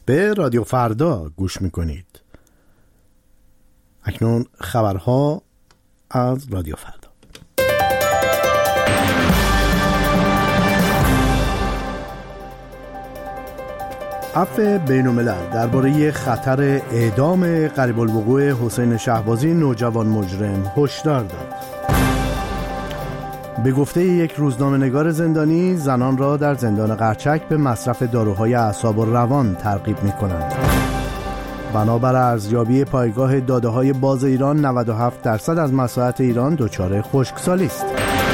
به رادیو فردا گوش میکنید. اکنون خبرها از رادیو فردا. عفو بین‌الملل درباره خطر اعدام قریب الوقوع حسین شهبازی نوجوان مجرم هشدار داد. به گفته یک روزنامه‌نگار زندانی، زنان را در زندان قرچک به مصرف داروهای اعصاب و روان ترغیب می‌کنند. بنابر ارزیابی پایگاه داده‌های باز ایران، 97% از مساحت ایران دچار خشکسالی است.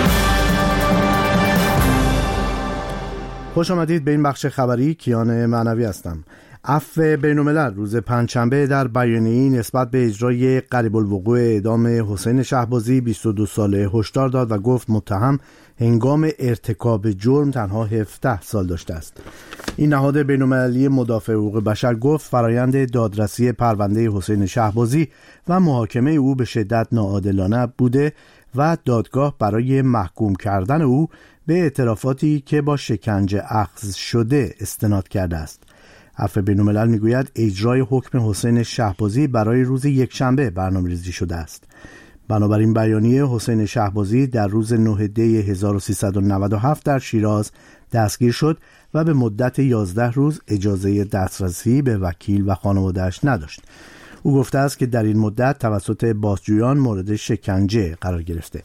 خوش آمدید به این بخش خبری. کیان معنوی هستم. عفو بین‌الملل روز پنجشنبه در بیانیه‌ای نسبت به اجرای قریب الوقوع اعدام حسین شهبازی 22 ساله هشدار داد و گفت متهم هنگام ارتکاب جرم تنها 17 سال داشته است. این نهاد بین‌المللی مدافع حقوق بشر گفت فرایند دادرسی پرونده حسین شهبازی و محاکمه او به شدت ناعادلانه بوده و دادگاه برای محکوم کردن او به اعترافاتی که با شکنجه اخذ شده استناد کرده است. عفو بین‌الملل میگوید اجرای حکم حسین شهبازی برای روز یکشنبه برنامه‌ریزی شده است. بنابراین بیانیه حسین شهبازی در روز 9 دی 1397 در شیراز دستگیر شد و به مدت 11 روز اجازه دسترسی به وکیل و خانواده‌اش نداشت. او گفته است که در این مدت توسط بازجویان مورد شکنجه قرار گرفته.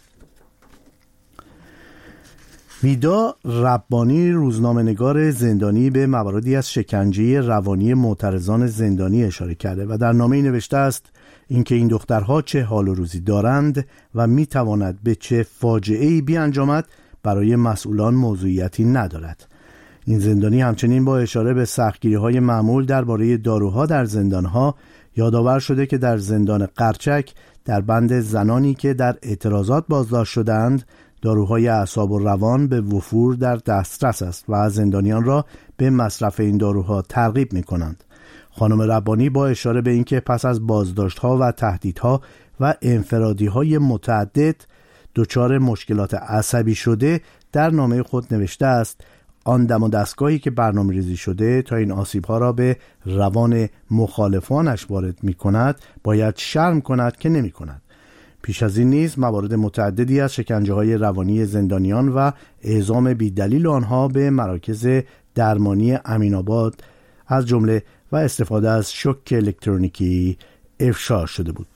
ویدا ربانی روزنامه‌نگار زندانی به مواردی از شکنجه روانی معترضان زندانی اشاره کرده و در نامه‌ای نوشته است اینکه این دخترها چه حال و روزی دارند و می‌تواند به چه فاجعه‌ای بیانجامد برای مسئولان موضوعیتی ندارد. این زندانی همچنین با اشاره به سختگیری‌های معمول درباره داروها در زندان‌ها یادآور شده که در زندان قرچک در بند زنانی که در اعتراضات بازداشت شدند داروهای اعصاب و روان به وفور در دسترس است و زندانیان را به مصرف این داروها ترغیب می‌کنند. خانم ربانی با اشاره به اینکه پس از بازداشت‌ها و تهدیدها و انفرادی‌های متعدد دچار مشکلات عصبی شده در نامه خود نوشته است آن دم و دستگاهی که برنامه‌ریزی شده تا این آسیب‌ها را به روان مخالفانش وارد می‌کند باید شرم کند که نمی‌کند. پیش از این نیز موارد متعددی از شکنجه‌های روانی زندانیان و اعزام بی‌دلیل آنها به مراکز درمانی امین‌آباد از جمله و استفاده از شوک الکترونیکی افشا شده بود.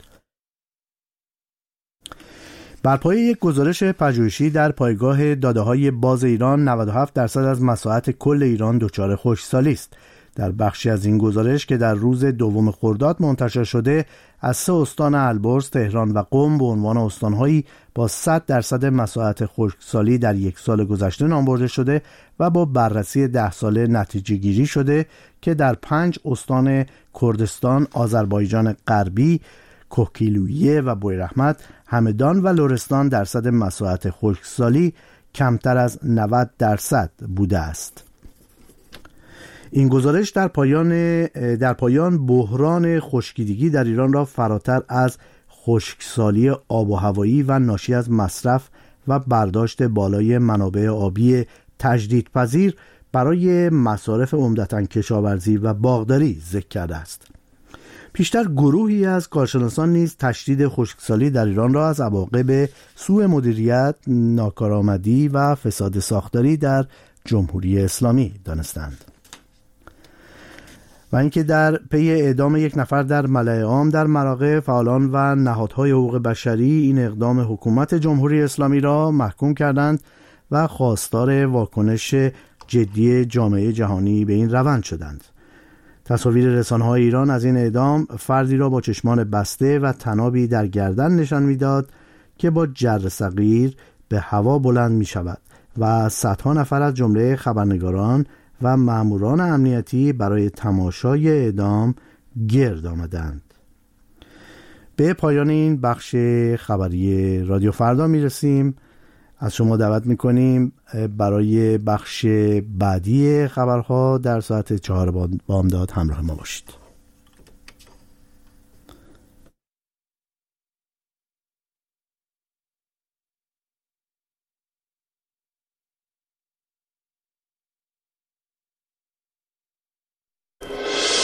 بر پایه یک گزارش پژوهشی در پایگاه داده‌های باز ایران، 97% از مساحت کل ایران دچار خشکسالی است. در بخشی از این گزارش که در روز 2 خرداد منتشر شده، از 3 استان البرز، تهران و قم به عنوان استان‌هایی با 100% مساحت خشکسالی در یک سال گذشته نام برده شده و با بررسی 10 ساله نتیجه گیری شده که در 5 استان کردستان، آذربایجان غربی، کوکیلویه و بویراحمد، همدان و لرستان درصد مساحت خشکسالی کمتر از 90% بوده است. این گزارش در پایان بحران خشکیدگی در ایران را فراتر از خشکسالی آب و هوایی و ناشی از مصرف و برداشت بالای منابع آبی تجدیدپذیر برای مصارف عمدتاً کشاورزی و باغداری ذکر کرده است. پیشتر گروهی از کارشناسان نیز تشدید خشکسالی در ایران را از عواقب سوء مدیریت، ناکارآمدی و فساد ساختاری در جمهوری اسلامی دانستند. و اینکه در پی اعدام یک نفر در ملأ عام در مراغه، فعالان و نهادهای حقوق بشری این اقدام حکومت جمهوری اسلامی را محکوم کردند و خواستار واکنش جدی جامعه جهانی به این روند شدند. تصاویر رسانه‌های ایران از این اعدام فردی را با چشمان بسته و طنابی در گردن نشان می‌داد که با جر صغیر به هوا بلند می‌شود و صدها نفر از جمله خبرنگاران و ماموران امنیتی برای تماشای اعدام گرد آمدند. به پایان این بخش خبری رادیو فردا میرسیم. از شما دعوت میکنیم برای بخش بعدی خبرها در ساعت 4 بامداد همراه ما باشید.